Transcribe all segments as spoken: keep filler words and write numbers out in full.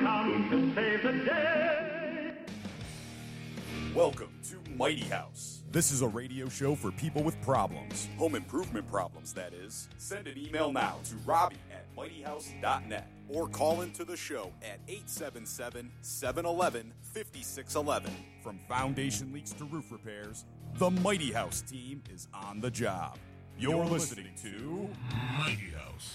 come to save the day. Welcome to Mighty House. This is a radio show for people with problems. Home improvement problems, that is. Send an email now to Robbie at mighty house dot net or call into the show at eight seven seven, seven one one, five six one one. From foundation leaks to roof repairs, the Mighty House team is on the job. You're, You're listening, listening to Mighty House.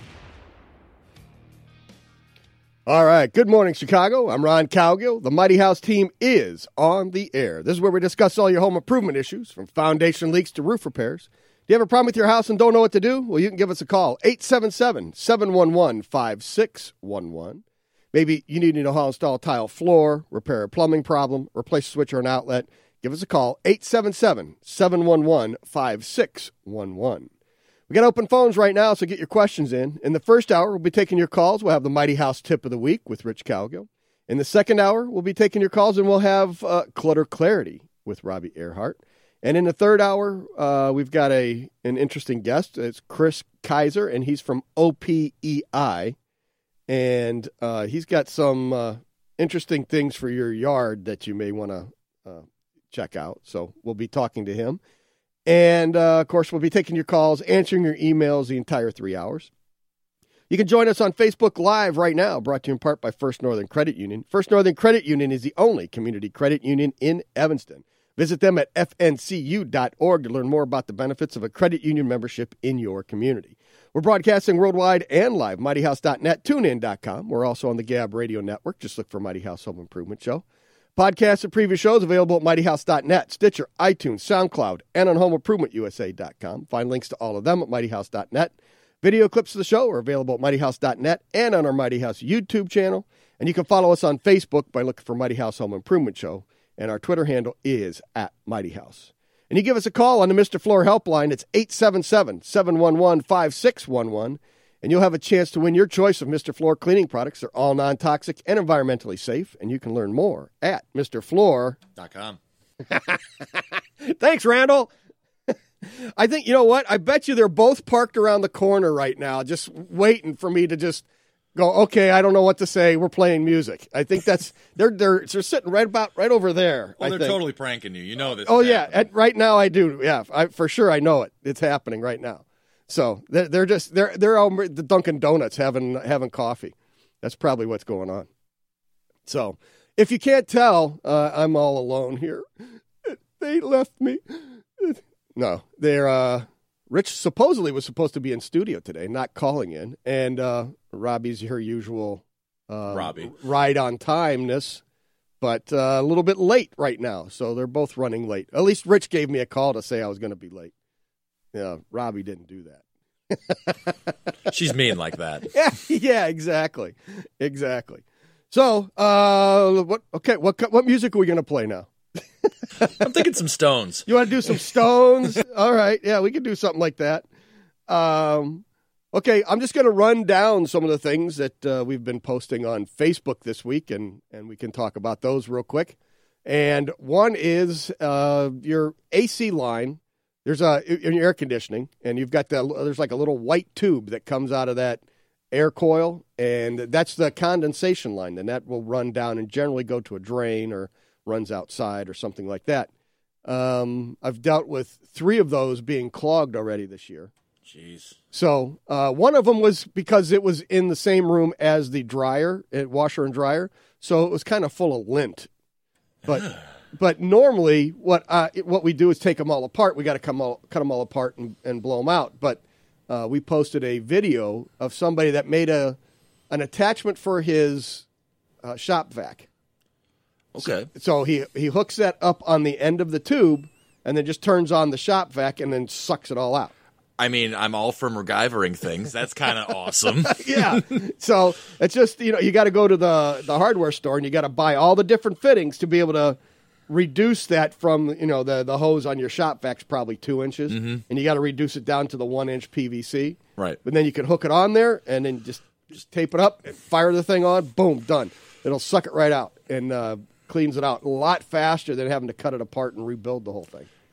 All right. Good morning, Chicago. I'm Ron Cowgill. The Mighty House team is on the air. This is where we discuss all your home improvement issues, from foundation leaks to roof repairs. Do you have a problem with your house and don't know what to do? Well, you can give us a call, eight seven seven, seven one one, five six one one. Maybe you need to know how to install a tile floor, repair a plumbing problem, replace a switch or an outlet. Give us a call, eight seven seven, seven one one, five six one one. We got open phones right now, so get your questions in. In the first hour, we'll be taking your calls. We'll have the Mighty House Tip of the Week with Rich Cowgill. In the second hour, we'll be taking your calls, and we'll have uh, Clutter Clarity with Robbie Earhart. And in the third hour, uh, we've got a an interesting guest. It's Chris Kaiser, and he's from O P E I. And uh, he's got some uh, interesting things for your yard that you may want to uh, check out. So we'll be talking to him. And, uh, of course, we'll be taking your calls, answering your emails the entire three hours. You can join us on Facebook Live right now, brought to you in part by First Northern Credit Union. First Northern Credit Union is the only community credit union in Evanston. Visit them at f n c u dot org to learn more about the benefits of a credit union membership in your community. We're broadcasting worldwide and live, mighty house dot net, tune in dot com. We're also on the Gab Radio Network. Just look for Mighty House Home Improvement Show. Podcasts of previous shows available at mighty house dot net, Stitcher, iTunes, SoundCloud, and on home improvement u s a dot com. Find links to all of them at mighty house dot net. Video clips of the show are available at mighty house dot net and on our Mighty House YouTube channel. And you can follow us on Facebook by looking for Mighty House Home Improvement Show. And our Twitter handle is at Mighty House. And you give us a call on the Mister Floor helpline. It's eight seven seven, seven one one, five six one one. And you'll have a chance to win your choice of Mister Floor cleaning products. They're all non-toxic and environmentally safe. And you can learn more at Mister Floor dot com. Thanks, Randall. I think, you know what? I bet you they're both parked around the corner right now, just waiting for me to just go, okay, I don't know what to say. We're playing music. I think that's, they're they're, they're sitting right about, right over there. Well, I they're think. totally pranking you. You know this. Oh, yeah. At, right now I do. Yeah, I, for sure I know it. It's happening right now. So they're, they're just, they're they're all the Dunkin' Donuts having having coffee. That's probably what's going on. So if you can't tell, uh, I'm all alone here. They left me. No, they're, uh, Rich supposedly was supposed to be in studio today, not calling in. And uh, Robbie's her usual uh, Robbie. ride on timeness, but uh, a little bit late right now. So they're both running late. At least Rich gave me a call to say I was going to be late. Yeah, Robbie didn't do that. She's mean like that. Yeah, yeah, exactly, exactly. So, uh, what? Okay, what what music are we going to play now? I'm thinking some Stones. You want to do some Stones? All right, yeah, we can do something like that. Um, okay, I'm just going to run down some of the things that uh, we've been posting on Facebook this week, and and we can talk about those real quick. And one is uh, your A C line. There's a in your air conditioning, and you've got the there's like a little white tube that comes out of that air coil, and that's the condensation line. And that will run down and generally go to a drain or runs outside or something like that. Um, I've dealt with three of those being clogged already this year. Jeez. So uh, one of them was because it was in the same room as the dryer, washer and dryer, so it was kind of full of lint. But but normally what uh, what we do is take them all apart. We got to come all, cut them all apart and, and blow them out. But uh, we posted a video of somebody that made a an attachment for his uh, shop vac. Okay. So, so he he hooks that up on the end of the tube and then just turns on the shop vac and then sucks it all out. I mean, I'm all for MacGyvering things. That's kind of awesome. Yeah. So it's just, you know, you got to go to the, the hardware store and you got to buy all the different fittings to be able to reduce that from, you know, the, the hose on your shop vac's probably two inches. Mm-hmm. And you got to reduce it down to the one inch P V C. Right. But then you can hook it on there and then just, just tape it up, fire the thing on, boom, done. It'll suck it right out and uh, cleans it out a lot faster than having to cut it apart and rebuild the whole thing.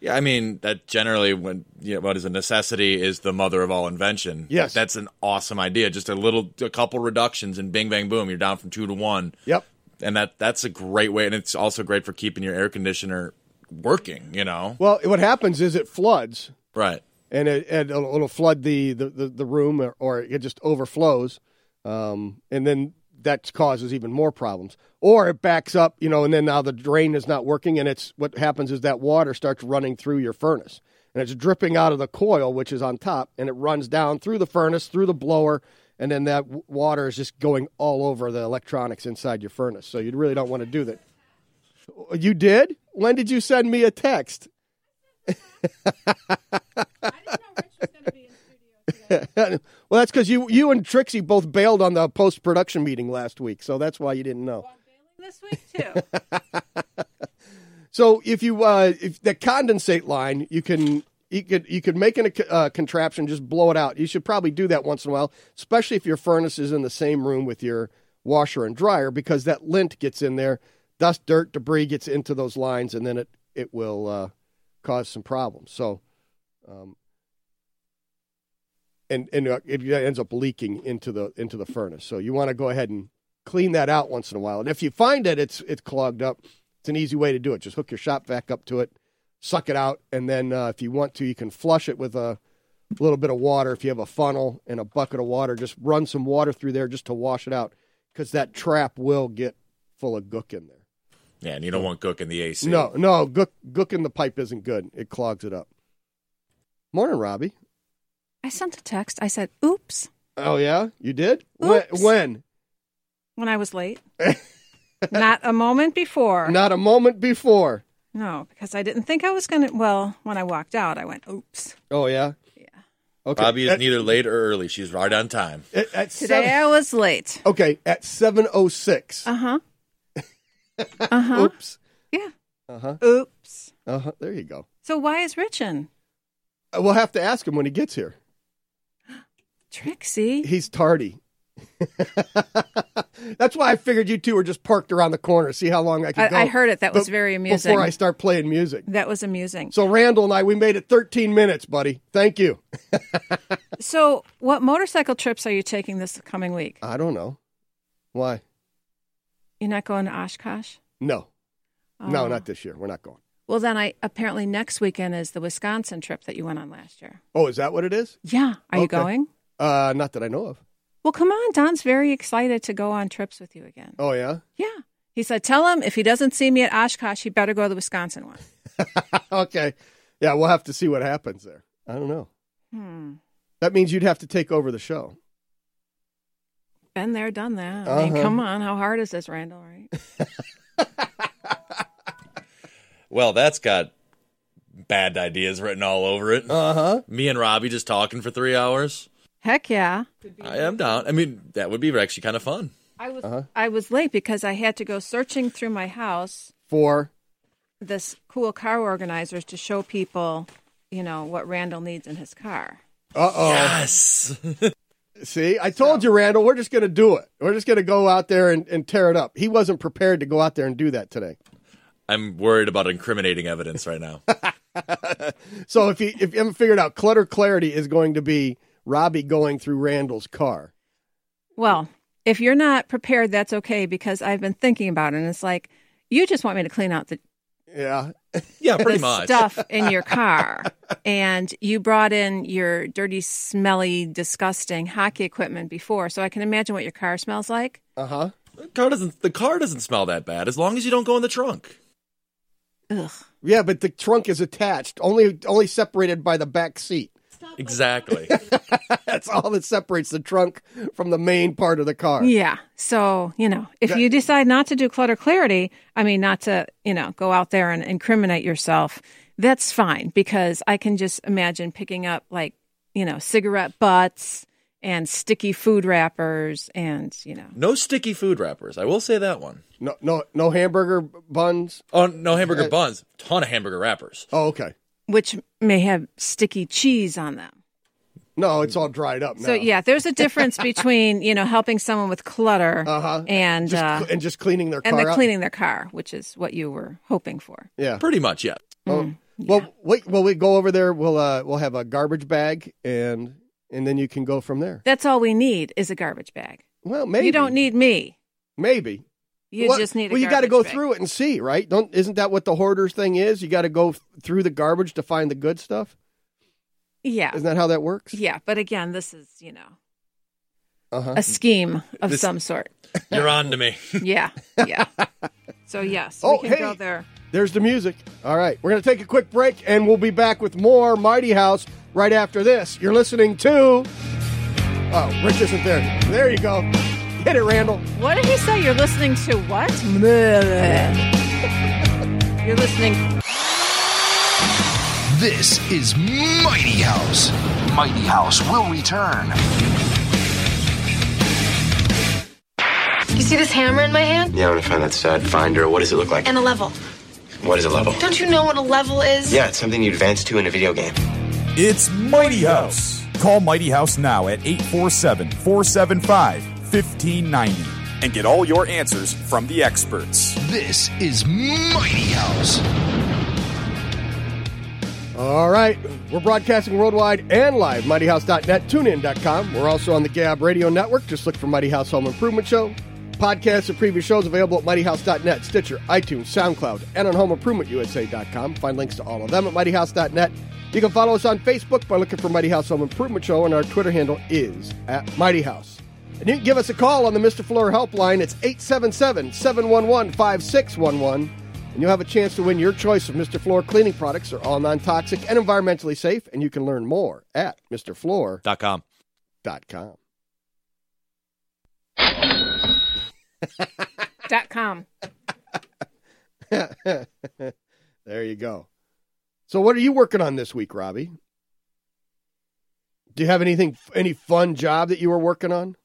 Yeah, I mean, that generally, when you know, what is a necessity is the mother of all invention. Yes. That's an awesome idea. Just a little, a couple reductions and bing, bang, boom, you're down from two to one. Yep. And that that's a great way. And it's also great for keeping your air conditioner working, you know? Well, what happens is it floods. Right. And it, and it'll, it'll flood the, the, the, the room or, or it just overflows. Um, and then that causes even more problems. Or it backs up, you know, and then now the drain is not working, and it's what happens is that water starts running through your furnace. And it's dripping out of the coil, which is on top, and it runs down through the furnace, through the blower, and then that w- water is just going all over the electronics inside your furnace. So you really don't want to do that. You did? When did you send me a text? I didn't know Rich was going to be in studio today. Well, that's because you, you and Trixie both bailed on the post-production meeting last week, so that's why you didn't know. Well, I'm bailing this week, too. So if you uh, if the condensate line, you can you could you could make an, a uh, contraption, just blow it out. You should probably do that once in a while, especially if your furnace is in the same room with your washer and dryer, because that lint gets in there, dust, dirt, debris gets into those lines, and then it it will uh, cause some problems. So, um, and and uh, it ends up leaking into the into the furnace. So you want to go ahead and clean that out once in a while. And if you find that it's it's clogged up, it's an easy way to do it. Just hook your shop vac up to it, suck it out, and then uh, if you want to, you can flush it with a little bit of water. If you have a funnel and a bucket of water, just run some water through there just to wash it out, because that trap will get full of gook in there. Yeah, and you don't want gook in the A C. No, no, gook, gook in the pipe isn't good. It clogs it up. Morning, Robbie. I sent a text. I said, oops, Oh, yeah? You did? When? Oops. when? when I was late. Not a moment before. Not a moment before. No, because I didn't think I was going to. Well, when I walked out, I went, oops. Oh, yeah? Yeah. Okay. Robbie is At- neither late or early. She's right on time. at, at Today seven, I was late. okay, at seven oh six. Uh-huh. Uh-huh. Oops. Yeah. Uh-huh. Oops. Uh-huh. There you go. So why is Rich in? Uh, We'll have to ask him when he gets here. Trixie. He's tardy. That's why I figured you two were just parked around the corner. See how long I could go. I, I heard it. That was be- very amusing. Before I start playing music. That was amusing. So Randall and I, we made it thirteen minutes, buddy. Thank you. So what motorcycle trips are you taking this coming week? I don't know. Why? You're not going to Oshkosh? No. No, Oh. not this year. We're not going. Well, then I apparently next weekend is the Wisconsin trip that you went on last year. Oh, is that what it is? Yeah. Are you Okay. going? Uh, not that I know of. Well, come on. Don's very excited to go on trips with you again. Oh, yeah? Yeah. He said, tell him if he doesn't see me at Oshkosh, he better go to the Wisconsin one. Okay. Yeah, we'll have to see what happens there. I don't know. Hmm. That means you'd have to take over the show. Been there, done that. I mean, Uh-huh. come on. How hard is this, Randall, right? Well, that's got bad ideas written all over it. Uh-huh. Me and Robbie just talking for three hours. Heck yeah. I am down. I mean, that would be actually kind of fun. I was Uh-huh. I was late because I had to go searching through my house For, this cool car organizers to show people, you know, what Randall needs in his car. uh-oh. Yes. See, I told you, Randall, we're just going to do it. We're just going to go out there and, and tear it up. He wasn't prepared to go out there and do that today. I'm worried about incriminating evidence right now. So if you, if you haven't figured out, Clutter Clarity is going to be Robbie going through Randall's car. Well, if you're not prepared, that's okay, because I've been thinking about it, and it's like, you just want me to clean out the, Yeah. Yeah, pretty the much. stuff in your car. And you brought in your dirty, smelly, disgusting hockey equipment before, so I can imagine what your car smells like. Uh-huh. The car doesn't. The car doesn't smell that bad as long as you don't go in the trunk. Ugh. Yeah, but the trunk is attached, only only separated by the back seat. Exactly. That's all that separates the trunk from the main part of the car. Yeah. So, you know, if you decide not to do Clutter Clarity, I mean, not to, you know, go out there and incriminate yourself, that's fine, because I can just imagine picking up, like, you know, cigarette butts and sticky food wrappers and, you know. No sticky food wrappers. I will say that one. No, no, no hamburger buns. Oh, no hamburger Uh, buns. Ton of hamburger wrappers. Oh, okay. Which may have sticky cheese on them. No, it's all dried up now. So, yeah, there's a difference between, you know, helping someone with clutter Uh-huh. and Just, uh, cl- and just cleaning their and car the out. cleaning their car, which is what you were hoping for. Yeah. Pretty much, yeah. Oh, Well, wait, well, we go over there. We'll uh, we'll have a garbage bag, and and then you can go from there. That's all we need is a garbage bag. Well, maybe You don't need me. maybe. You well, just need a well, you got to garbage go bag. through it and see, right? Don't isn't that what the hoarders thing is? You got to go f- through the garbage to find the good stuff. Yeah. Isn't that how that works? Yeah. But again, this is, you know, Uh-huh. a scheme of This- some sort. You're on to me. Yeah. Yeah. So, yes, Oh, we can hey. go there. There's the music. All right, we're going to take a quick break, and we'll be back with more Mighty House right after this. You're listening to... Oh, Rich isn't there. There you go. Hit it, Randall. What did he say? You're listening to what? You're listening. This is Mighty House. Mighty House will return. You see this hammer in my hand? Yeah, I want to find that stud finder. What does it look like? And a level. What is a level? Don't you know what a level is? Yeah, it's something you advance to in a video game. It's Mighty House. Call Mighty House now at eight four seven, four seven five, one five nine zero and get all your answers from the experts. This is Mighty House. All right, we're broadcasting worldwide and live, mighty house dot net, tune in dot com. We're also on the Gab Radio Network. Just look for Mighty House Home Improvement Show. Podcasts of previous shows available at mighty house dot net, Stitcher, iTunes, SoundCloud, and on home improvement u s a dot com. Find links to all of them at mighty house dot net. You can follow us on Facebook by looking for Mighty House Home Improvement Show, and our Twitter handle is at Mighty House. And you can give us a call on the Mister Fuller helpline. It's eight seven seven, seven one one, five six one one. And you'll have a chance to win your choice of Mister Floor cleaning products. They're all non-toxic and environmentally safe, and you can learn more at Mister Floor Dot com. dot com. Dot com. There you go. So what are you working on this week, Robbie? Do you have anything, any fun job that you were working on?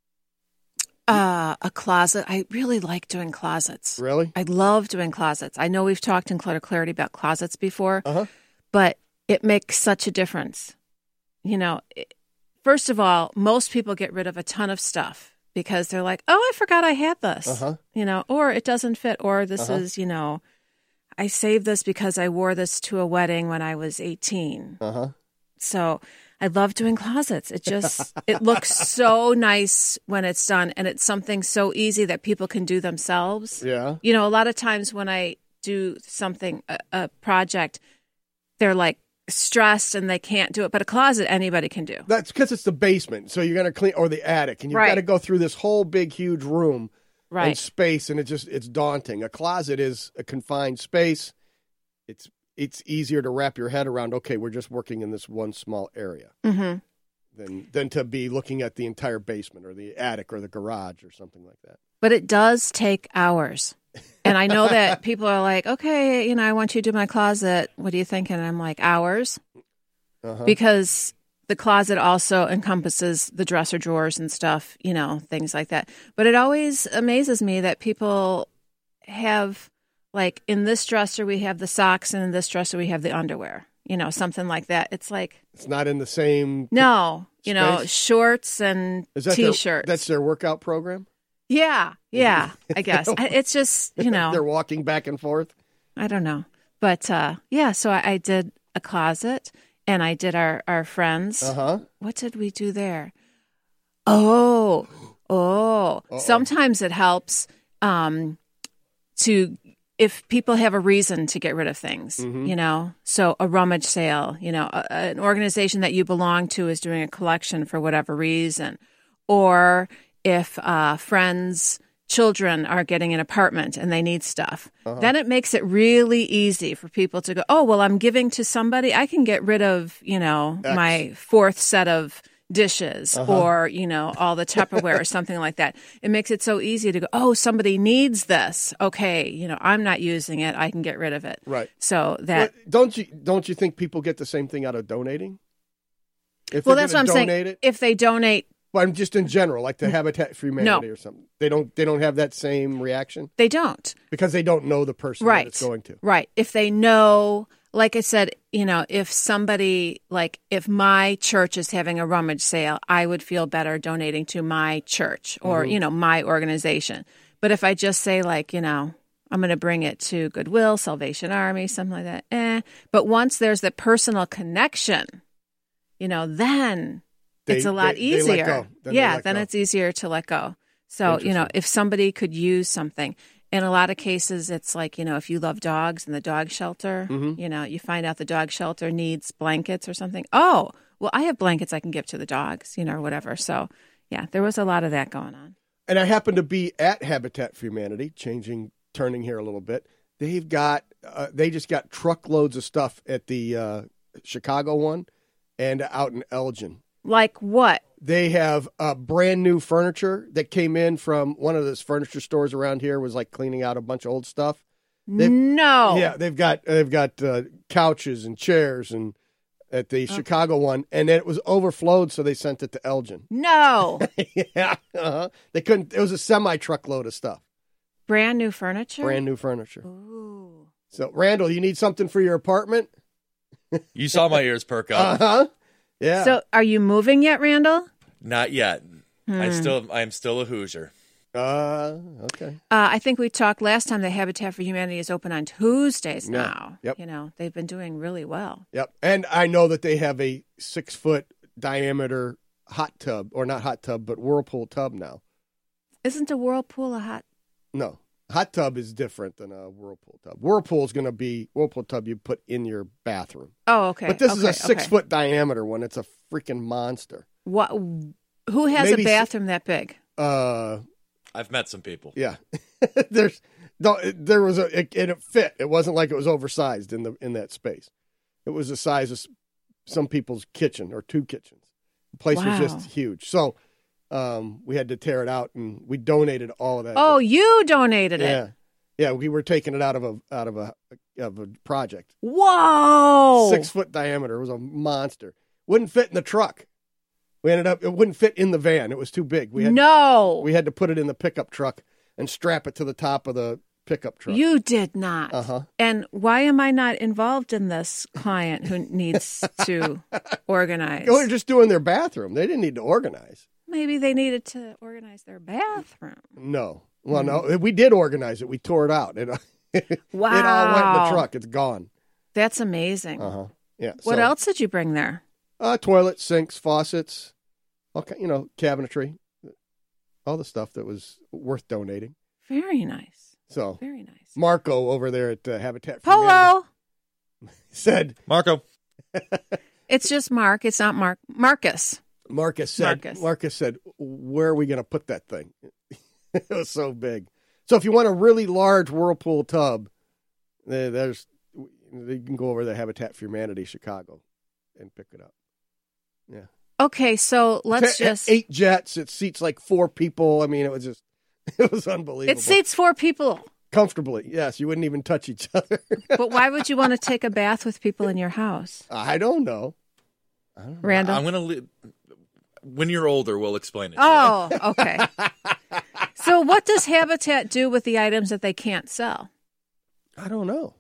Uh, a closet. I really like doing closets. Really? I love doing closets. I know we've talked in Clutter Clarity about closets before, Uh-huh. but it makes such a difference. You know, it, first of all, most people get rid of a ton of stuff because they're like, oh, I forgot I had this, Uh-huh. you know, or it doesn't fit, or this Uh-huh. is, you know, I saved this because I wore this to a wedding when I was eighteen. Uh-huh. So I love doing closets. It just, it looks so nice when it's done. And it's something so easy that people can do themselves. Yeah. You know, a lot of times when I do something, a, a project, they're like stressed and they can't do it. But a closet, anybody can do. That's because it's the basement. So you're going to clean, or the attic, and you've Right. got to go through this whole big, huge room and Right. space, and it just, it's daunting. A closet is a confined space. It's, it's easier to wrap your head around, okay, we're just working in this one small area Mm-hmm. than, than to be looking at the entire basement or the attic or the garage or something like that. But it does take hours. And I know that people are like, okay, you know, I want you to do my closet. What are you thinking? And I'm like, hours? Uh-huh. Because the closet also encompasses the dresser drawers and stuff, you know, things like that. But it always amazes me that people have, like, in this dresser we have the socks, and in this dresser we have the underwear, you know, something like that. It's like, It's not in the same. no, you know, Space? shorts and Is that their- T-shirts. that's their workout program? yeah, yeah, I guess. I- It's just, you know. They're walking back and forth. I don't know. But uh, yeah, so I, I did a closet, and I did our, our friends. Uh-huh. What did we do there? Oh, oh. Uh-oh. Sometimes it helps um, to, if people have a reason to get rid of things, Mm-hmm. you know? So a rummage sale, you know, a, an organization that you belong to is doing a collection for whatever reason. Or if uh, friends' children are getting an apartment and they need stuff, Uh-huh. then it makes it really easy for people to go, oh, well, I'm giving to somebody. I can get rid of, you know, X. my fourth set of dishes Uh-huh. or, you know, all the Tupperware or something like that. It makes it so easy to go, oh, somebody needs this. Okay, you know, I'm not using it. I can get rid of it. Right. So that, But don't you don't you think people get the same thing out of donating? If well, they're that's what I'm gonna saying. donate It, If they donate, well, I'm just in general, like the Habitat for Humanity or something. They don't they don't have that same reaction they don't. because they don't know the person Right. that it's going to. Right. If they know, like I said, you know, if somebody, like if my church is having a rummage sale, I would feel better donating to my church or, Mm-hmm. you know, my organization. But if I just say, like, you know, I'm going to bring it to Goodwill, Salvation Army, something like that. Eh. But once there's the personal connection, you know, then They- it's a lot they- they let easier. go. Then they yeah, let then go. it's easier to let go. So, you know, Interesting. if somebody could use something, in a lot of cases, it's like, you know, if you love dogs and the dog shelter, Mm-hmm. you know, you find out the dog shelter needs blankets or something. Oh, well, I have blankets I can give to the dogs, you know, or whatever. So, yeah, there was a lot of that going on. And I happen to be at Habitat for Humanity, changing, turning here a little bit. They've got, uh, they just got truckloads of stuff at the uh, Chicago one and out in Elgin. Like what? They have uh, brand new furniture that came in from one of those furniture stores around here. Was like cleaning out a bunch of old stuff. They've- No. Yeah, they've got they've got uh, couches and chairs and at the Chicago one, and then it was overflowed, so they sent it to Elgin. No. yeah, uh-huh. They couldn't. It was a semi truckload of stuff, Brand new furniture? brand new furniture. Ooh. So, Randall, you need something for your apartment? You saw my ears perk Uh up. huh. Yeah. So are you moving yet, Randall? Not yet. Hmm. I still, I am still a Hoosier. uh, okay. Uh, I think we talked last time that Habitat for Humanity is open on Tuesdays Yeah. now. Yep. You know, they've been doing really well. Yep. And I know that they have a six foot diameter hot tub, or not hot tub, but whirlpool tub now. Isn't a whirlpool a hot? No, hot tub is different than a whirlpool tub. Whirlpool is going to be whirlpool tub you put in your bathroom. Oh, okay. But this is Okay, a six okay. foot diameter one. It's a freaking monster. What? Who has Maybe a s- bathroom that big? Uh, I've met some people. yeah. There's no. it- There was a. It, and it fit. It wasn't like it was oversized in the in that space. It was the size of s- some people's kitchen or two kitchens. The place Wow. was just huge. So, um, we had to tear it out, and we donated all of that. Oh, you donated yeah, it. yeah. We were taking it out of a out of a of a project. Whoa. Six foot diameter. It was a monster. Wouldn't fit in the truck. We ended up. It wouldn't fit in the van. It was too big. We had no. we had to put it in the pickup truck and strap it to the top of the pickup truck. You did not. Uh-huh. And why am I not involved in this client who needs to organize? They were just doing their bathroom. They didn't need to organize. Maybe they needed to organize their bathroom. No. Well, no. We did organize it. We tore it out. It, it all went in Wow. the truck. It's gone. That's amazing. Uh huh. Yeah. What so, else did you bring there? Uh, toilets, sinks, faucets, okay, you know, cabinetry, all the stuff that was worth donating. Very nice. So Very nice. Marco over there at uh, Habitat for Humanity Polo. said, Marco. It's just Mark. It's not Mark. Marcus. Marcus said, Marcus. Marcus said, where are we going to put that thing? It was so big. So if you want a really large whirlpool tub, there- there's you can go over to Habitat for Humanity Chicago and pick it up. Yeah. Okay, so let's Ta- just. eight jets. It seats like four people. I mean, it was just it was unbelievable. It seats four people. Comfortably, yes. You wouldn't even touch each other. But why would you want to take a bath with people in your house? I don't know. Randall? I'm gonna. Li- when you're older, we'll explain it. to you. Oh, okay. So what does Habitat do with the items that they can't sell? I don't know.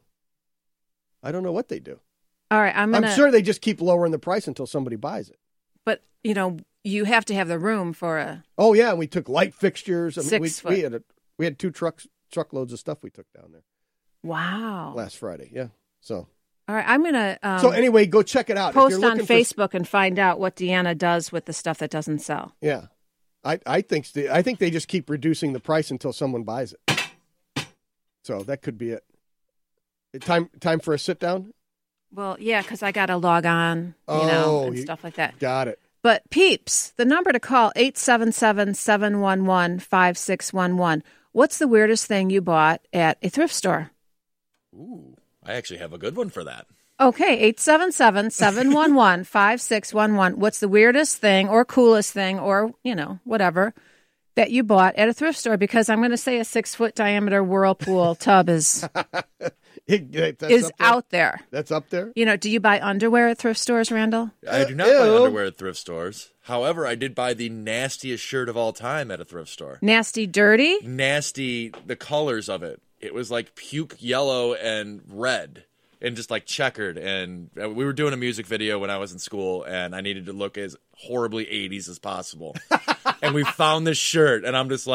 I don't know what they do. All right, I'm I'm gonna. sure they just keep lowering the price until somebody buys it. But you know, you have to have the room for a. Oh yeah, and we took light fixtures. I mean, Six we, foot. we had a, we had two trucks truckloads of stuff we took down there Wow. last Friday. Yeah. So All right, I'm gonna. Um, so anyway, go check it out. If post you're on looking for- Facebook and find out what Deanna does with the stuff that doesn't sell. Yeah, I I think the, I think they just keep reducing the price until someone buys it. So that could be it. Time time for a sit down. Well, yeah, because I got to log on, you Oh, know, and you- stuff like that. Got it. But peeps, the number to call eight seven seven, seven one one, five six one one. What's the weirdest thing you bought at a thrift store? Ooh, I actually have a good one for that. Okay, eight seven seven, seven one one, five six one one. What's the weirdest thing or coolest thing or, you know, whatever that you bought at a thrift store? Because I'm going to say a six foot diameter whirlpool tub is It- it- that's is up there? out there. That's up there. You know, do you buy underwear at thrift stores, Randall? I do not buy Ew. underwear at thrift stores. However, I did buy the nastiest shirt of all time at a thrift store. Nasty, dirty? Nasty, the colors of it. It was like puke yellow and red and just like checkered. And uh, we were doing a music video when I was in school, and I needed to look as horribly eighties as possible. And we found this shirt, and I'm just like,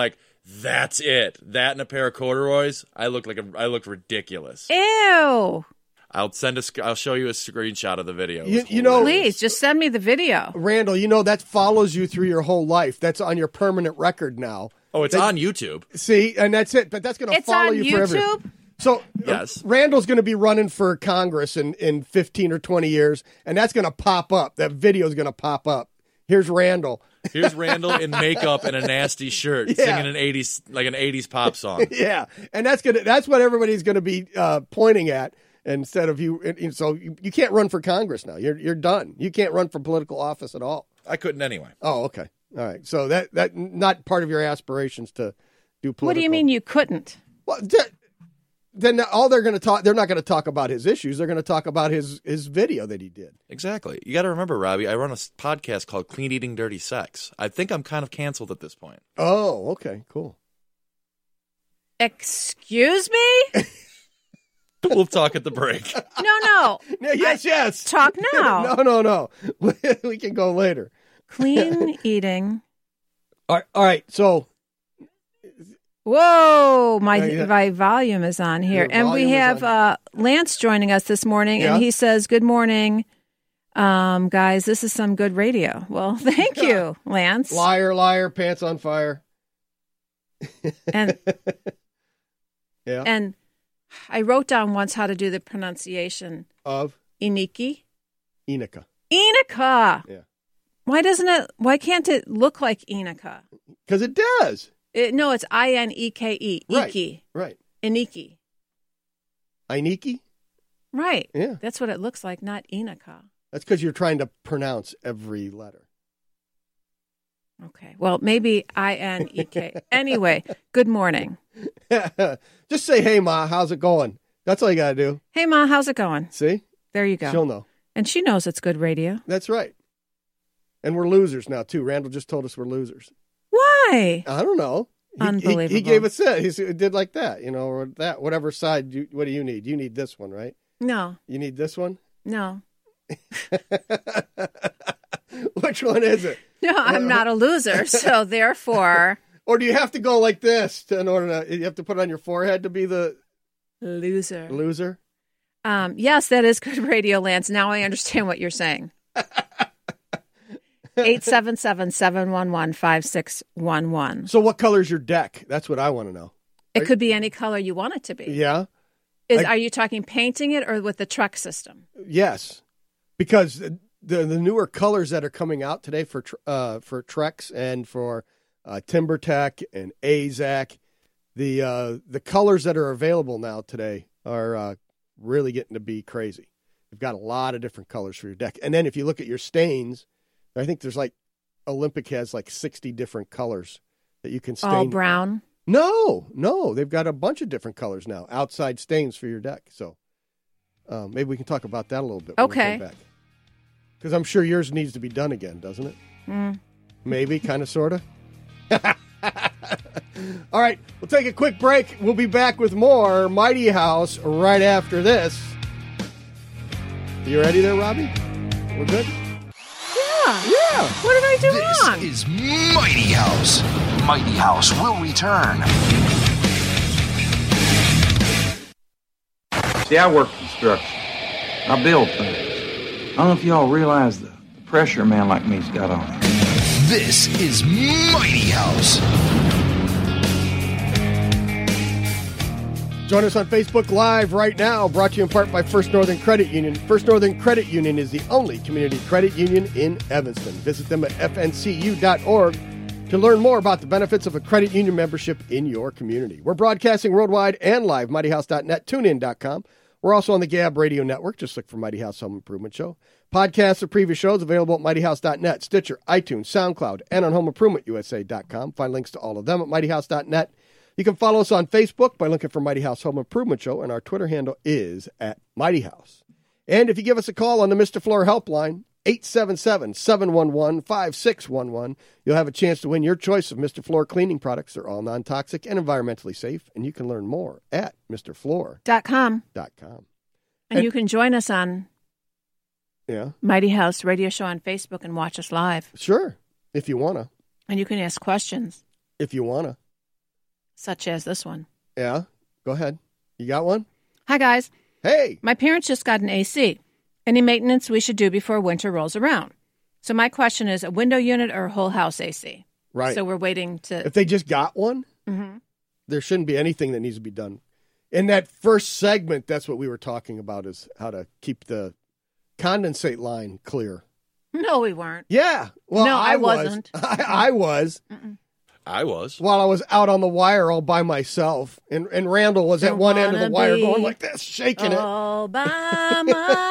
That's it. That and a pair of corduroys. I look like a, I looked ridiculous. Ew. I'll send a. sc- I'll show you a screenshot of the video. It You- was you know- hilarious. Please, just send me the video. Randall, you know that follows you through your whole life. That's on your permanent record now. Oh, it's That- on YouTube. See, and that's it. But that's going to It's follow on you forever. YouTube? So Yes. uh, Randall's going to be running for Congress in, in fifteen or twenty years, and that's going to pop up. That video is going to pop up. Here's Randall. Here's Randall in makeup and a nasty shirt, Yeah. singing an eighties like an eighties pop song. Yeah, and that's gonna that's what everybody's going to be uh, pointing at instead of you. And so you, you can't run for Congress now. You're you're done. You can't run for political office at all. I couldn't anyway. Oh, okay, all right. So that that not part of your aspirations to do political. What do you mean you couldn't? Well, th- then all they're going to talk. They're not going to talk about his issues. They're going to talk about his his video that he did. Exactly. You got to remember, Robbie, I run a s- podcast called Clean Eating Dirty Sex. I think I'm kind of canceled at this point. Oh, okay, cool. Excuse me? We'll talk at the break. No, no. Yes, yes. Talk now. no, no, no. We can go later. Clean eating. All right. All right. So Whoa, my Yeah, yeah. my volume is on here. Your And we volume is have on. uh, Lance joining us this morning, Yeah. and he says, good morning, um, guys. This is some good radio. Well, thank you, Lance. liar, liar, pants on fire. And Yeah. and I wrote down once how to do the pronunciation. Of Iniki. Enica. Enica. Yeah. Why doesn't it, why can't it look like Enica? Because it does. It, no, it's I N E K E. Right. Iki. Right. Iniki. Ainiki? Right. Yeah. That's what it looks like, not Enica. That's because you're trying to pronounce every letter. Okay. Well, maybe I N E K. Anyway, good morning. Just say, hey, Ma, how's it going? That's all you got to do. Hey, Ma, how's it going? See? There you go. She'll know. And she knows it's good radio. That's right. And we're losers now, too. Randall just told us we're losers. Why? I don't know. He, he- Unbelievable. He, gave us that. He s- did like that, you know, or that, whatever side. You, what do you need? You need this one, right? No, You need this one? no. Which one is it? No, I'm not a loser. So therefore, Or do you have to go like this to, in order to, you have to put it on your forehead to be the loser. loser? Um, yes, that is good radio, Lance. Now I understand what you're saying. eight seven seven, seven one one, five six one one. So what color's your deck? That's what I want to know. It could be any color you want it to be. Yeah? Is, I- are you talking painting it or with the truck system? Yes. Because the the newer colors that are coming out today for tr- uh, for Trex and for uh, TimberTech and A Z A C, the uh, the colors that are available now today are uh, really getting to be crazy. You've got a lot of different colors for your deck. And then if you look at your stains, I think there's like Olympic has like sixty different colors that you can stain. All brown? No, no, they've got a bunch of different colors now, outside stains for your deck. So uh, maybe we can talk about that a little bit when we Okay. come back. Because I'm sure yours needs to be done again, doesn't it? Mm. Maybe, kind of, sort of. All right, we'll take a quick break. We'll be back with more Mighty House right after this. You ready there, Robbie? We're good? Yeah. Yeah. What did I do This wrong? is Mighty House. Mighty House will return. See, I work construction. I build things. I don't know if y'all realize the, the pressure a man like me's got on him. This is Mighty House. Join us on Facebook Live right now, brought to you in part by First Northern Credit Union. First Northern Credit Union is the only community credit union in Evanston. Visit them at f n c u dot org to learn more about the benefits of a credit union membership in your community. We're broadcasting worldwide and live, mighty house dot net, tune in dot com. We're also on the Gab Radio Network. Just look for Mighty House Home Improvement Show. Podcasts of previous shows available at mighty house dot net, Stitcher, iTunes, SoundCloud, and on home improvement u s a dot com. Find links to all of them at mighty house dot net. You can follow us on Facebook by looking for Mighty House Home Improvement Show, and our Twitter handle is at Mighty House. And if you give us a call on the Mister Floor helpline, eight seven seven, seven one one, five six one one, you'll have a chance to win your choice of Mister Floor cleaning products. They're all non-toxic and environmentally safe, and you can learn more at Mister Floor Dot com. dot com. And, And- you can join us on Yeah, Mighty House Radio Show on Facebook and watch us live. sure, if you want to. And you can ask questions. If you want to. Such as this one. Yeah, go ahead. You got one? Hi, guys. Hey. My parents just got an A C. Any maintenance we should do before winter rolls around? So my question is a window unit or a whole house A C? Right. So we're waiting to... If they just got one, mm-hmm. there shouldn't be anything that needs to be done. In that first segment, that's what we were talking about, is how to keep the condensate line clear. No, we weren't. Yeah. Well, no, I, I was. wasn't. I, I was. Mm-mm. I was. While I was out on the wire all by myself. And, and Randall was at one end of the wire going like this, shaking all it. by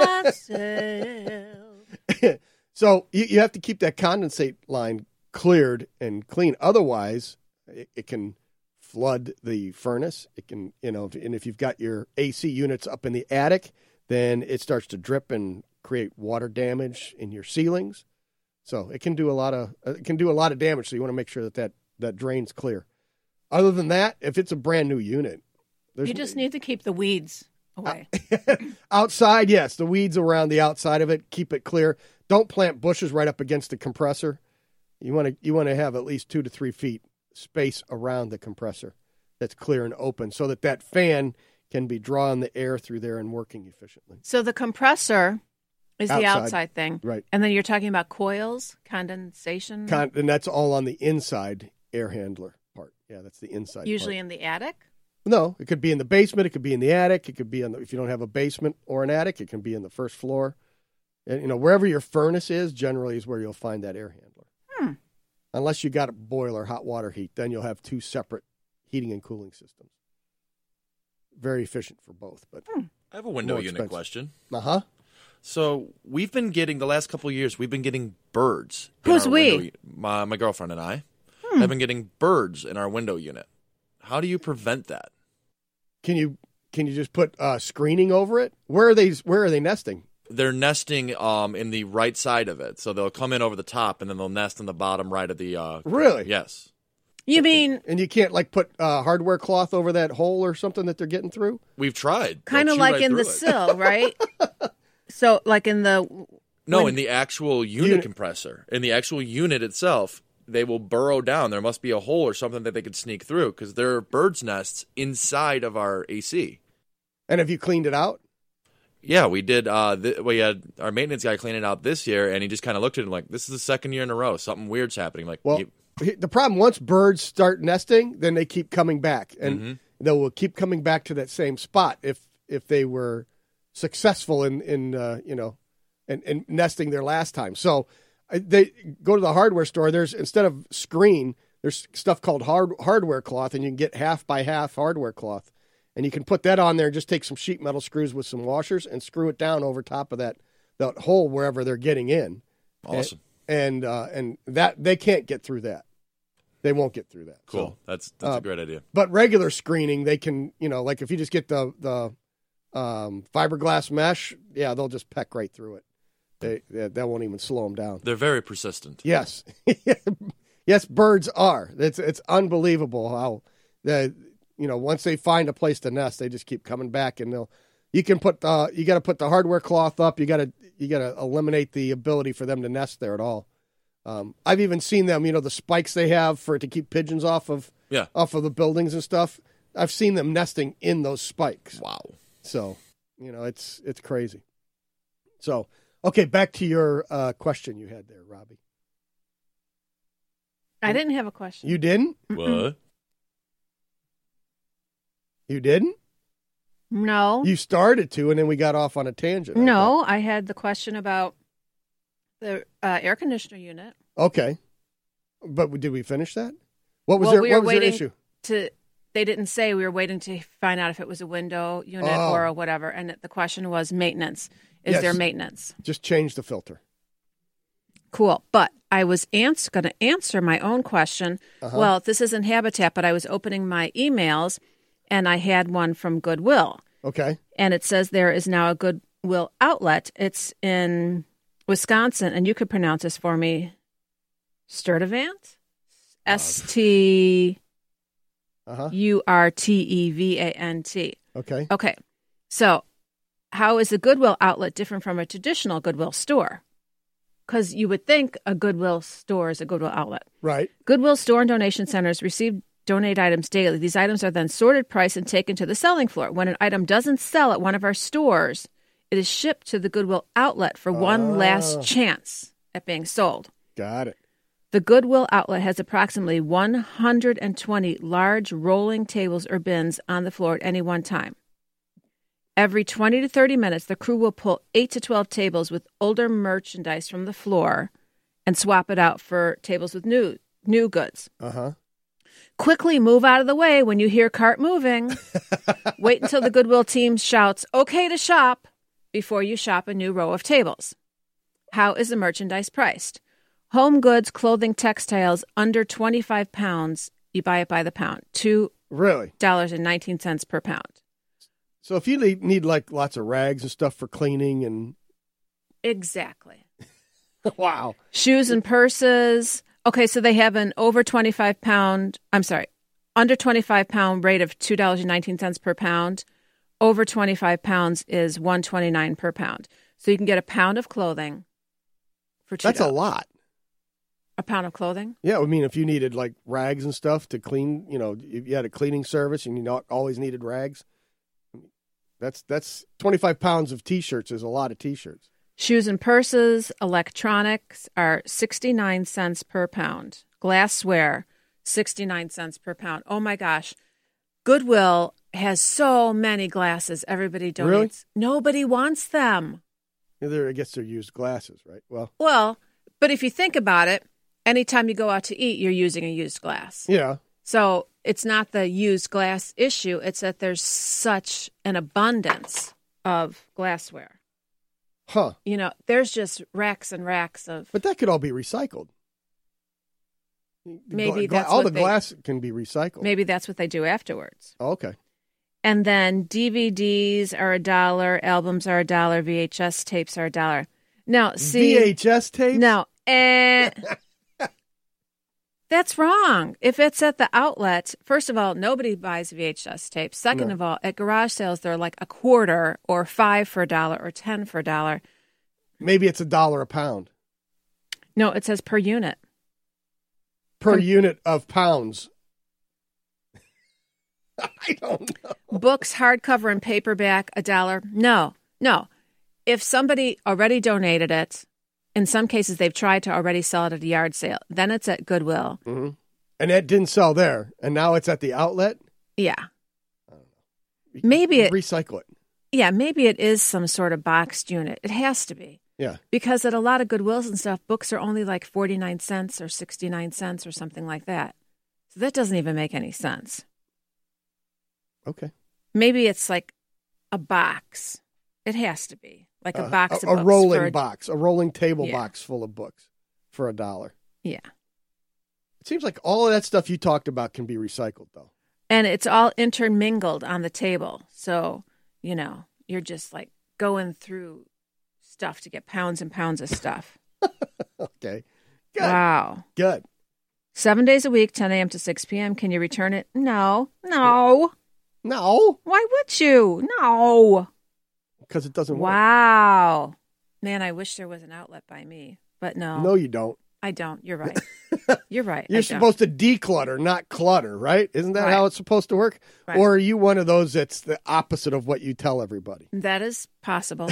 myself. So you, you have to keep that condensate line cleared and clean. Otherwise, it, it can flood the furnace. It can, you know, and if you've got your A C units up in the attic, then it starts to drip and create water damage in your ceilings. So it can do a lot of it can do a lot of damage. So you want to make sure that that, that drain's clear. Other than that, if it's a brand new unit, there's, you just need to keep the weeds away. Outside, yes, the weeds around the outside of it, keep it clear. Don't plant bushes right up against the compressor. You want to you want to have at least two to three feet space around the compressor that's clear and open, so that that fan can be drawing the air through there and working efficiently. So the compressor is outside, the outside thing, right? And then you're talking about coils, condensation, Con- and that's all on the inside air handler part. Yeah, that's the inside. Usually part. in the attic. No, it could be in the basement. It could be in the attic. It could be on the, if you don't have a basement or an attic, it can be in the first floor. And, you know, wherever your furnace is, generally is where you'll find that air handler. Hmm. Unless you got a boiler, hot water heat, then you'll have two separate heating and cooling systems. Very efficient for both, but hmm. I have a window unit expensive. question. Uh huh. So we've been getting the last couple of years. We've been getting birds. Who's we? Window, my my girlfriend and I Hmm. have been getting birds in our window unit. How do you prevent that? Can you can you just put uh, screening over it? Where are they? Where are they nesting? They're nesting um, in the right side of it, so they'll come in over the top, and then they'll nest in the bottom right of the. Uh, Really? Yes. You mean And you can't like put uh, hardware cloth over that hole or something that they're getting through? We've tried. kind They'll of chew like right in the through it. sill, right? So like in the No, when- in the actual unit, Unit. compressor, in the actual unit itself, they will burrow down. There must be a hole or something that they could sneak through because there are birds' nests inside of our A C. And have you cleaned it out? Yeah, we did. Uh, th- we had our maintenance guy clean it out this year, and he just kind of looked at it like, "This is the second year in a row. Something weird's happening." Like, Well, you- he- the problem, once birds start nesting, then they keep coming back, and Mhm. they will keep coming back to that same spot if if they were successful in in uh, you know, in, in nesting their last time. So uh, they go to the hardware store. There's instead of screen, there's stuff called hard hardware cloth, and you can get half by half hardware cloth, and you can put that on there. And just take some sheet metal screws with some washers and screw it down over top of that that hole wherever they're getting in. awesome, And uh, and that they can't get through that. They won't get through that. cool. So, that's that's uh, a great idea. but regular screening, they can, you know, like if you just get the the um, fiberglass mesh, yeah, they'll just peck right through it. They, they that won't even slow them down. They're very persistent. Yes, yes, birds are. It's it's unbelievable how the you know once they find a place to nest, they just keep coming back, and they'll. You can put the you got to put the hardware cloth up. You got to you got to eliminate the ability for them to nest there at all. Um, I've even seen them, you know, the spikes they have for to keep pigeons off of Yeah. off of the buildings and stuff. I've seen them nesting in those spikes. Wow. So, you know, it's it's crazy. So, okay, back to your uh, question you had there, Robbie. I didn't have a question. You didn't? What? You didn't? No. You started to, and then we got off on a tangent. I No, I had the question about the uh, air conditioner unit. thought. Okay. But did we finish that? What was Well, their we what were was their waiting issue? to. They didn't say. We were waiting to find out if it was a window unit Oh. or a whatever. And the question was maintenance. Is Yes. there maintenance? Just change the filter. Cool. But I was ans- going to answer my own question. Uh-huh. Well, this isn't Habitat, but I was opening my emails and I had one from Goodwill. Okay. And it says there is now a Goodwill outlet. It's in Wisconsin, and you could pronounce this for me. Sturtevant? S T Uh-huh. U R T E V A N T. Okay. Okay. So how is a Goodwill outlet different from a traditional Goodwill store? Because you would think a Goodwill store is a Goodwill outlet. Right. Goodwill store and donation centers receive donate items daily. These items are then sorted, priced, and taken to the selling floor. When an item doesn't sell at one of our stores, it is shipped to the Goodwill outlet for one Oh. last chance at being sold. Got it. The Goodwill outlet has approximately one hundred twenty large rolling tables or bins on the floor at any one time. Every twenty to thirty minutes, the crew will pull eight to twelve tables with older merchandise from the floor and swap it out for tables with new new goods. Uh-huh. Quickly move out of the way when you hear cart moving. Wait until the Goodwill team shouts, okay to shop, before you shop a new row of tables. How is the merchandise priced? Home goods, clothing, textiles under twenty-five pounds, you buy it by the pound. two Really? dollars and nineteen cents per pound. So if you need, need like lots of rags and stuff for cleaning and... Exactly. Wow. Shoes and purses. Okay, so they have an over twenty-five pound, I'm sorry, under twenty-five pound rate of two dollars and nineteen cents per pound. Over twenty-five pounds is one dollar and twenty-nine cents per pound. So you can get a pound of clothing for two dollars. That's a lot. A pound of clothing? Yeah, I mean, if you needed like rags and stuff to clean, you know, if you had a cleaning service and you not always needed rags, that's that's twenty-five pounds of T-shirts is a lot of T-shirts. Shoes and purses, electronics are sixty-nine cents per pound. Glassware, sixty-nine cents per pound. Oh my gosh. Goodwill has so many glasses. Everybody donates. Really? Nobody wants them. Yeah, they're, I guess they're used glasses, right? Well, Well, but if you think about it, anytime you go out to eat, you're using a used glass. yeah. So it's not the used glass issue. It's that there's such an abundance of glassware. Huh. You know, there's just racks and racks of... But that could all be recycled. Maybe Gla- that's all what the they- glass can be recycled. Maybe that's what they do afterwards. Oh, okay. And then D V Ds are a dollar, albums are a dollar, V H S tapes are a dollar. Now, see... V H S tapes? No, eh... That's wrong. If it's at the outlet, first of all, nobody buys V H S tapes. Second No. of all, at garage sales, they're like a quarter or five for a dollar or ten for a dollar. Maybe it's a dollar a pound No, it says per unit. per Com- unit of pounds. I don't know. Books, hardcover, and paperback, a dollar. No, no. If somebody already donated it, in some cases they've tried to already sell it at a yard sale. Then it's at Goodwill. Mm-hmm. And that didn't sell there, and now it's at the outlet. Yeah. Maybe it- recycle it. Yeah, maybe it is some sort of boxed unit. It has to be. Yeah. Because at a lot of Goodwills and stuff, books are only like forty-nine cents or sixty-nine cents or something like that. So that doesn't even make any sense. Okay. Maybe it's like a box. It has to be. Like a Uh, box a, of a books rolling for a- box, a rolling table Yeah. box full of books for a dollar. Yeah. It seems like all of that stuff you talked about can be recycled, though. And it's all intermingled on the table. So, you know, you're just like going through stuff to get pounds and pounds of stuff. Okay. Good. Wow. Good. Seven days a week, ten a.m. to six p.m. Can you return it? No. No. No, Why would you? No. because it doesn't work. Wow. Man, I wish there was an outlet by me. But no. No, you don't. I don't. You're right. You're right. You're I supposed to declutter, not clutter, right? Isn't that Right. how it's supposed to work? Right. Or are you one of those that's the opposite of what you tell everybody? don't. That is possible.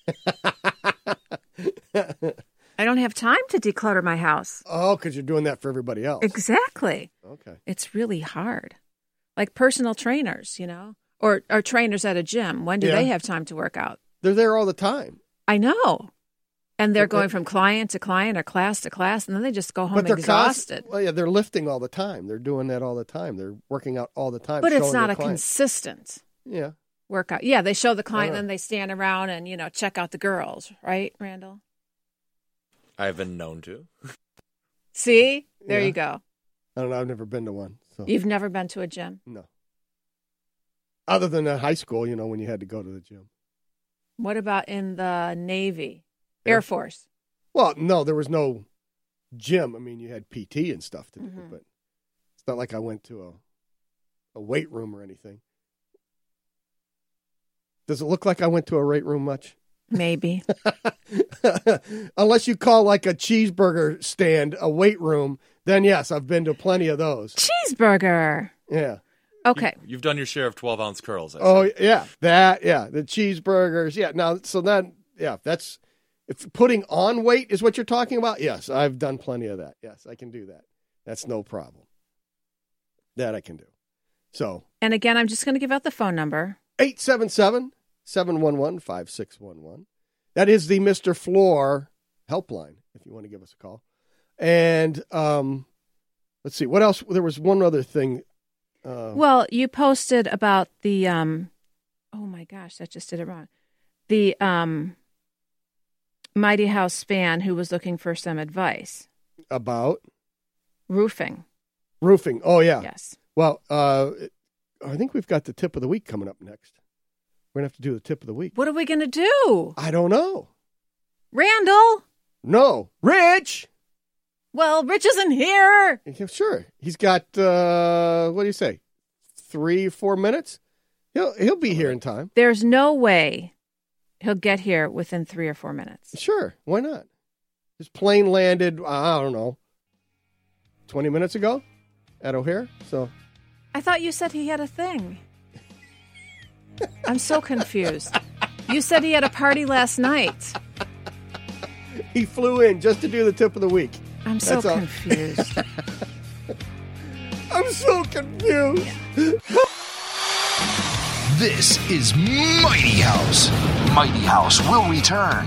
I don't have time to declutter my house. Oh, because you're doing that for everybody else. Exactly. Okay. It's really hard. Like personal trainers, you know, or, or trainers at a gym. When do Yeah. they have time to work out? They're there all the time. I know. And they're But- going from client to client or class to class, and then they just go home But they're exhausted. Const- well, yeah, they're lifting all the time. They're doing that all the time. They're working out all the time. But it's showing not their a clients. consistent Yeah. workout. Yeah, they show the client, Uh-huh. and then they stand around and, you know, check out the girls, right, Randall? I've been known to. See? There Yeah. you go. I don't know. I've never been to one. So You've never been to a gym. no. Other than in high school, you know, when you had to go to the gym. What about in the Navy? Air, Air Force. Well, no, there was no gym. I mean, you had P T and stuff to do, Mhm. but it's not like I went to a a weight room or anything. Does it look like I went to a weight room much? Maybe. Unless you call like a cheeseburger stand a weight room, then yes, I've been to plenty of those. Cheeseburger. Yeah. Okay. You, you've done your share of twelve ounce curls. I Oh see. yeah, that yeah, the cheeseburgers. Yeah. Now, so then yeah, that's if putting on weight is what you're talking about. Yes, I've done plenty of that. Yes, I can do that. That's no problem. That I can do. So And again, I'm just going to give out the phone number. eight seven seven, seven one one, five six one one. That is the Mister Floor helpline if you want to give us a call. And um, let's see, what else? There was one other thing. Uh, Well, you posted about the, um, oh my gosh, that just did it wrong. The um, Mighty House fan who was looking for some advice. about Roofing. roofing. Oh, yeah. Yes. Well, uh, I think we've got the tip of the week coming up next. We're going to have to do the tip of the week. What are we going to do? I don't know. Randall? No. Rich! Well, Rich isn't here. Yeah, sure. He's got, uh, what do you say, three, four minutes? He'll, he'll be here in time. There's no way he'll get here within three or four minutes. Sure. Why not? His plane landed, I don't know, twenty minutes ago at O'Hare. So I thought you said he had a thing. I'm so confused. You said he had a party last night. he flew in just to do the tip of the week. I'm so That's all. confused. I'm so confused. This is Mighty House. Mighty House will return.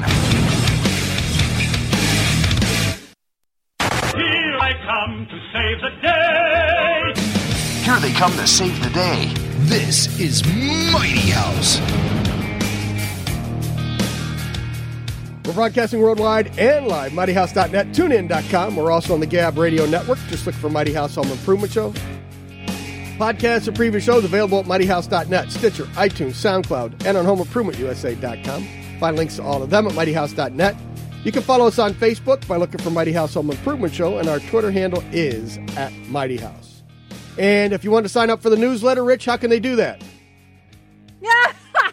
Here I come to save the day. Here they come to save the day. This is Mighty House. We're broadcasting worldwide and live, mighty house dot net, tune in dot com. We're also on the Gab Radio Network. Just look for Mighty House Home Improvement Show. Podcasts and previous shows available at mighty house dot net, Stitcher, iTunes, SoundCloud, and on home improvement u s a dot com. Find links to all of them at mighty house dot net. You can follow us on Facebook by looking for Mighty House Home Improvement Show, and our Twitter handle is at Mighty House. And if you want to sign up for the newsletter, Rich, how can they do that? Yeah.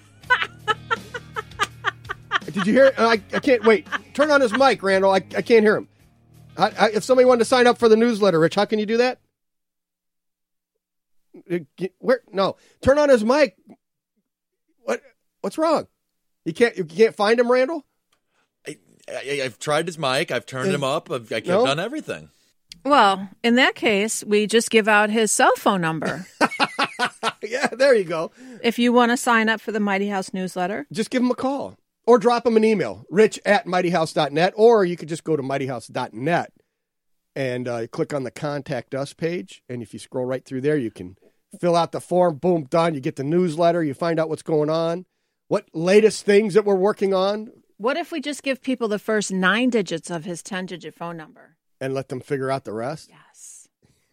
Did you hear it? I, I can't wait. Turn on his mic, Randall. I, I can't hear him. I, I, if somebody wanted to sign up for the newsletter, Rich, how can you do that? Where? No. Turn on his mic. What? What's wrong? You can't. You can't find him, Randall. I, I, I've tried his mic. I've turned him up. I've, I've No? done everything. Well, in that case, we just give out his cell phone number. Yeah, there you go. If you want to sign up for the Mighty House newsletter. Just give him a call or drop him an email, rich at mighty house dot net, or you could just go to mighty house dot net and uh, click on the Contact Us page. And if you scroll right through there, you can fill out the form. Boom, done. You get the newsletter. You find out what's going on, what latest things that we're working on, What if we just give people the first nine digits of his ten-digit phone number? and let them figure out the rest. Yes.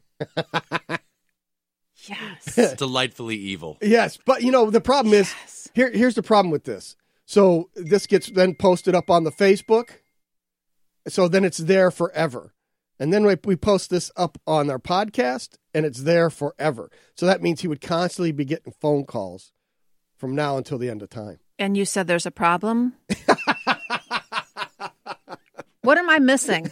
Yes. Delightfully evil. Yes, but you know the problem is Yes. here. Here's the problem with this. So this gets then posted up on the Facebook. So then it's there forever, and then we we post this up on our podcast, and it's there forever. So that means he would constantly be getting phone calls from now until the end of time. And you said there's a problem? What am I missing?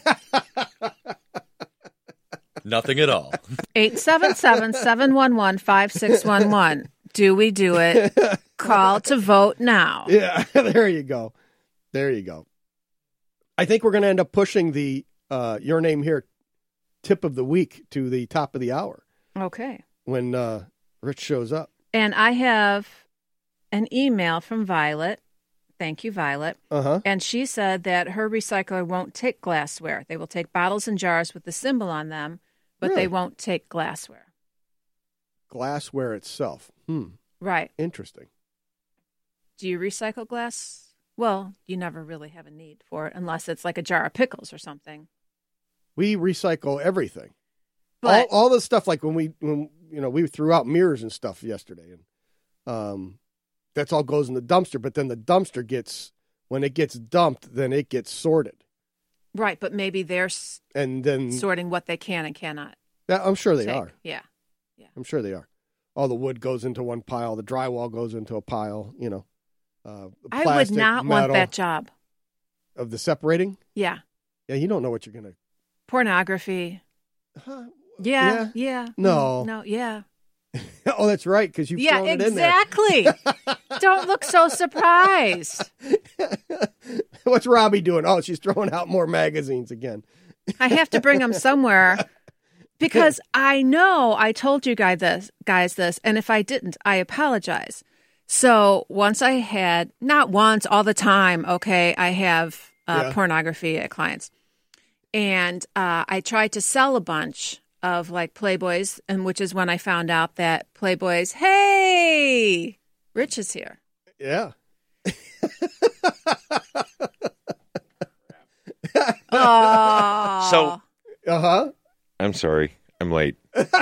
Nothing at all. eight seven seven, seven one one, five six one one. Do we do it? Call to vote now. Yeah, there you go. There you go. I think we're going to end up pushing the uh, Your Name Here tip of the week to the top of the hour Okay. when uh, Rich shows up. And I have an email from Violet. Thank you, Violet. Uh-huh. And she said that her recycler won't take glassware. They will take bottles and jars with the symbol on them, but Really? they won't take glassware. Glassware itself. Hmm. Right. Interesting. Do you recycle glass? Well, you never really have a need for it unless it's like a jar of pickles or something. We recycle everything. But all, all the stuff, like when we, when you know, we threw out mirrors and stuff yesterday, and um, that's all goes in the dumpster. But then the dumpster gets, when it gets dumped, then it gets sorted, right, but maybe they're s- and then sorting what they can and cannot that, I'm sure they take. are. Yeah. I'm sure they are. All the wood goes into one pile. The drywall goes into a pile. You know, uh, I would plastic, not want metal, that job. of the separating. Yeah. Yeah, you don't know what you're gonna. Pornography. Yeah, yeah. No. No, yeah. Oh, that's right, because you've Yeah, thrown it in there. exactly. Don't look so surprised. What's Robbie doing? Oh, she's throwing out more magazines again. I have to bring them somewhere because I know I told you guys this, guys this, and if I didn't, I apologize. So once I had, not once, all the time, okay, I have uh, Yeah. pornography at clients. And uh, I tried to sell a bunch of like Playboys, and which is when I found out that Playboys, hey, Rich is here. Yeah. Oh, So, Uh-huh. I'm sorry. I'm late.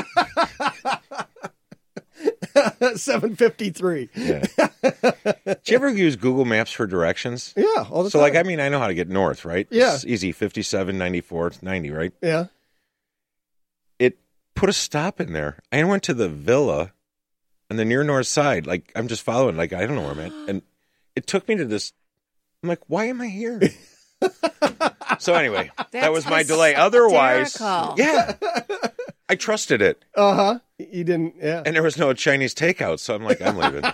seven fifty-three. Yeah. Do you ever use Google Maps for directions? Yeah, all the So, time. like, I mean, I know how to get north, right? Yeah. It's easy. fifty-seven, ninety-four, ninety, right? Yeah. It put a stop in there. I went to the villa on the near north side. Like, I'm just following. Like, I don't know where I'm at. And it took me to this. I'm like, why am I here? So, anyway, that That's was my delay. Otherwise, hysterical. yeah. I trusted it. Uh-huh. You didn't, yeah. And there was no Chinese takeout. So, I'm like, I'm leaving.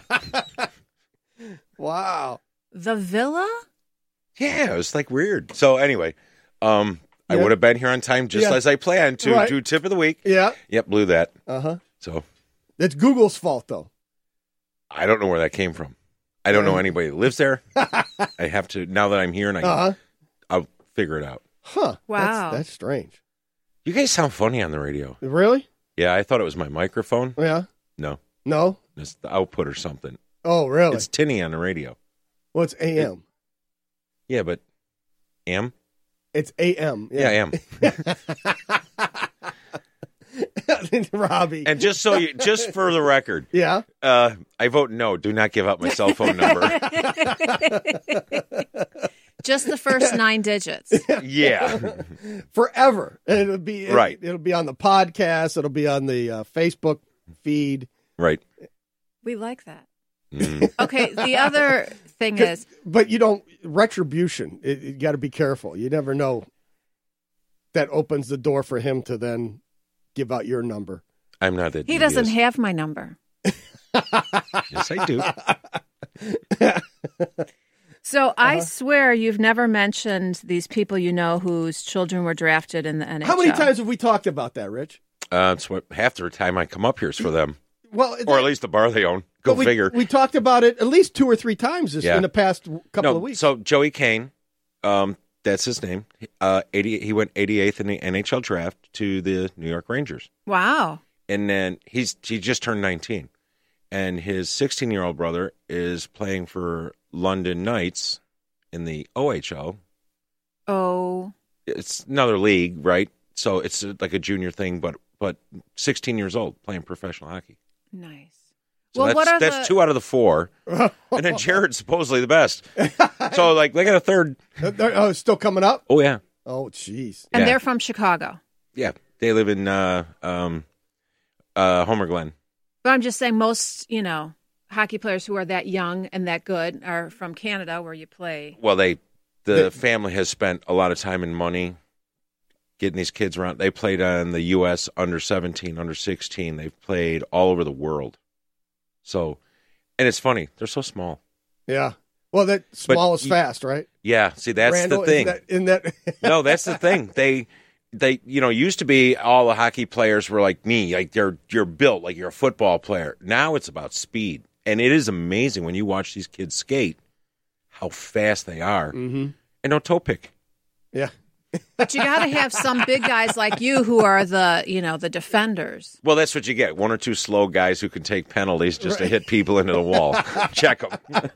Wow. the villa? Yeah, it was like weird. So anyway, um, I Yeah. would have been here on time just Yeah. as I planned to Right. do tip of the week. Yeah. Yep, blew that. Uh-huh. So It's Google's fault, though. I don't know where that came from. I don't know anybody that lives there. I have to now that I'm here and I, Uh-huh. I'll figure it out. Huh. Wow. That's, that's strange. You guys sound funny on the radio. Really? Yeah, I thought it was my microphone. Yeah. No, No? it's the output or something. Oh, really? It's tinny on the radio. Well, it's A M. Yeah, but am? It's A M. Yeah, I am. Robbie. And just so you, just for the record, yeah. uh, I vote no. Do not give out my cell phone number. Just the first nine digits. Yeah. Forever. And it'll be Right. It'll be on the podcast. It'll be on the uh, Facebook feed. Right. We like that. Mm. Okay, the other thing is, But you don't retribution. It, you got to be careful. You never know. That opens the door for him to then give out your number. I'm not that he doesn't devious. have my number. Yes, I do. So I Uh-huh. swear you've never mentioned these people you know whose children were drafted in the N H L. How many times have we talked about that, Rich? Uh, it's what half the time I come up here is for them, Well, or at least the bar they own. Go but we, figure. We talked about it at least two or three times this, Yeah. in the past couple no, of weeks. so Joey Kane, um, that's his name. Uh, eighty, he went eighty-eighth in the N H L draft to the New York Rangers, Wow. and then he's he just turned nineteen, and his sixteen-year-old brother is playing for London Knights in the O H L. Oh. It's another league, right? So it's like a junior thing, but but sixteen years old playing professional hockey. Nice. So well, that's, what are that's the... two out of the four, and then Jared's supposedly the best. So like they got a third. Oh, it's still coming up? Oh yeah, Oh, jeez. And Yeah. they're from Chicago. yeah. They live in uh, um, uh, Homer Glen. But I'm just saying most, you know, hockey players who are that young and that good are from Canada where you play. Well, they the The- family has spent a lot of time and money getting these kids around. They played on the U S under seventeen, under sixteen. They've played all over the world. So, and it's funny, they're so small. Yeah. Well, that small is you- fast, right? Yeah, see, that's Randall, the thing. In that, in that No, that's the thing. They, they, you know, used to be all the hockey players were like me, like they're you're built like you're a football player. Now it's about speed, and it is amazing when you watch these kids skate, how fast they are, mm-hmm. and no toe pick. Yeah. But you got to have some big guys like you who are the, you know, the defenders. Well, that's what you get. One or two slow guys who can take penalties just to hit people into the wall. Check them.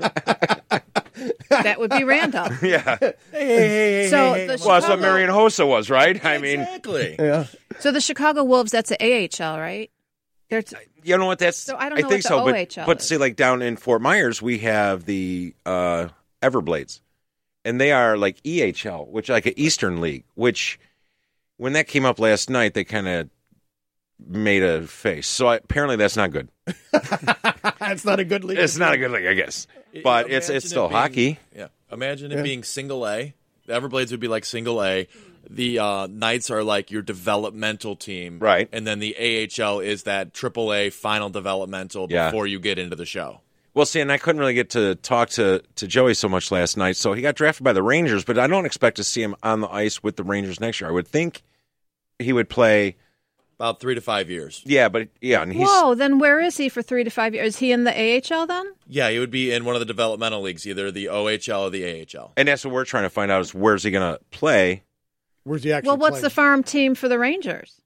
That would be Randall. Yeah. Hey, hey, hey, So hey, the hey. Well, that's what Chicago- Marion Hossa was, right? I mean, Exactly. Yeah. So the Chicago Wolves, that's the A H L, right? They're t- you know what? That's So I don't know think what the so, O but H L but is. see, like down in Fort Myers, we have the uh, Everblades, and they are like E H L, which like an Eastern League. Which when that came up last night, they kind of made a face. So I, apparently, that's not good. It's not a good league. It's not a good league, I guess. But it's Imagine it's still it being- hockey. Yeah. Imagine it Yeah. being single A. The Everblades would be like single A. the uh, Knights are like your developmental team, right? And then the A H L is that triple A final developmental Yeah. before you get into the show. Well, see, and I couldn't really get to talk to, to Joey so much last night. So he got drafted by the Rangers, but I don't expect to see him on the ice with the Rangers next year. I would think he would play about three to five years. Yeah, but yeah, and he's Whoa, then where is he for three to five years? Is he in the A H L then? Yeah, he would be in one of the developmental leagues, either the O H L or the A H L. and that's what we're trying to find out is where's he going to play? Where's he actually? Well, what's playing? the farm team for the Rangers?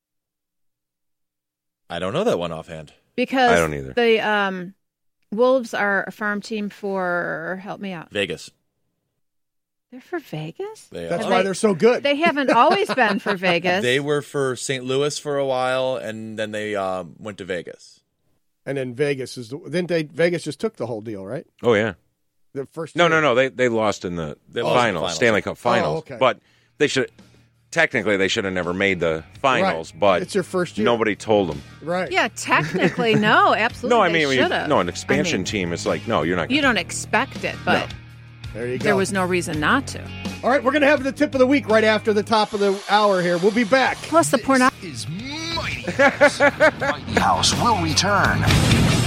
I don't know that one offhand. Because I don't either. the um, Wolves are a farm team for, help me out. Vegas. They're for Vegas? They That's are. why they're so good. They haven't always been for Vegas. They were for Saint Louis for a while, and then they um, went to Vegas. And then Vegas is the, then they Vegas just took the whole deal, right? Oh yeah. The first No, year. no, no. They they lost in the, They the lost in the finals, finals. Stanley Cup finals. Oh, okay. But they should technically they should have never made the finals. Right. But It's their first year. Nobody told them. Right. Yeah, technically, no, absolutely. No, I mean, they I should mean have. no, an expansion I mean, team is like no, you're not. You Gonna, don't expect it, but There you go. there was no reason not to. All right, we're going to have the tip of the week right after the top of the hour here. We'll be back. Plus the porno. Is Mighty House. Mighty House will return.